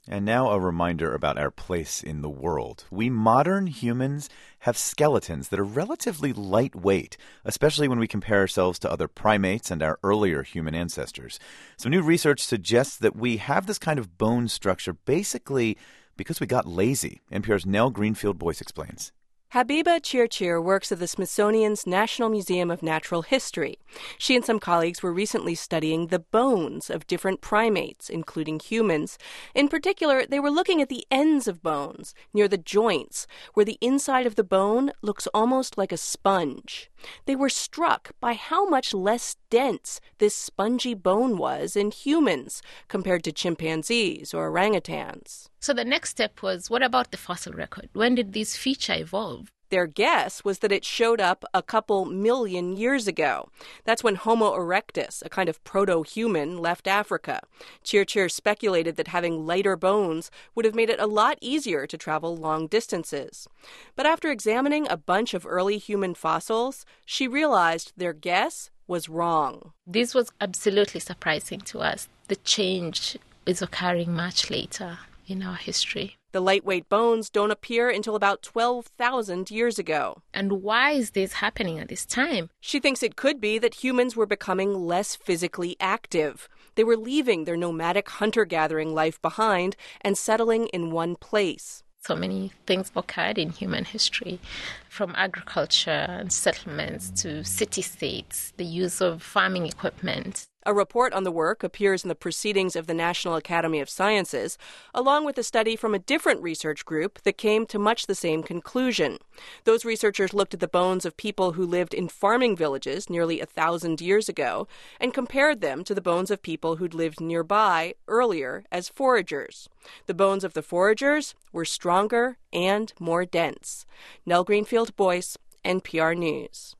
And now a reminder about our place in the world. We modern humans have skeletons that are relatively lightweight, especially when we compare ourselves to other primates and our earlier human ancestors. So new research suggests that we have this kind of bone structure basically because we got lazy. NPR's Nell Greenfield-Boyce explains. Habiba Chirchir works at the Smithsonian's National Museum of Natural History. She and some colleagues were recently studying the bones of different primates, including humans. In particular, they were looking at the ends of bones, near the joints, where the inside of the bone looks almost like a sponge. They were struck by how much less dense this spongy bone was in humans compared to chimpanzees or orangutans. So the next step was, what about the fossil record? When did this feature evolve? Their guess was that it showed up a couple million years ago. That's when Homo erectus, a kind of proto-human, left Africa. Chirchir speculated that having lighter bones would have made it a lot easier to travel long distances. But after examining a bunch of early human fossils, she realized their guess was wrong. This was absolutely surprising to us. The change is occurring much later in our history. The lightweight bones don't appear until about 12,000 years ago. And why is this happening at this time? She thinks it could be that humans were becoming less physically active. They were leaving their nomadic hunter-gathering life behind and settling in one place. So many things occurred in human history, from agriculture and settlements to city-states, the use of farming equipment. A report on the work appears in the Proceedings of the National Academy of Sciences, along with a study from a different research group that came to much the same conclusion. Those researchers looked at the bones of people who lived in farming villages nearly 1,000 years ago and compared them to the bones of people who'd lived nearby earlier as foragers. The bones of the foragers were stronger and more dense. Nell Greenfield-Boyce, NPR News.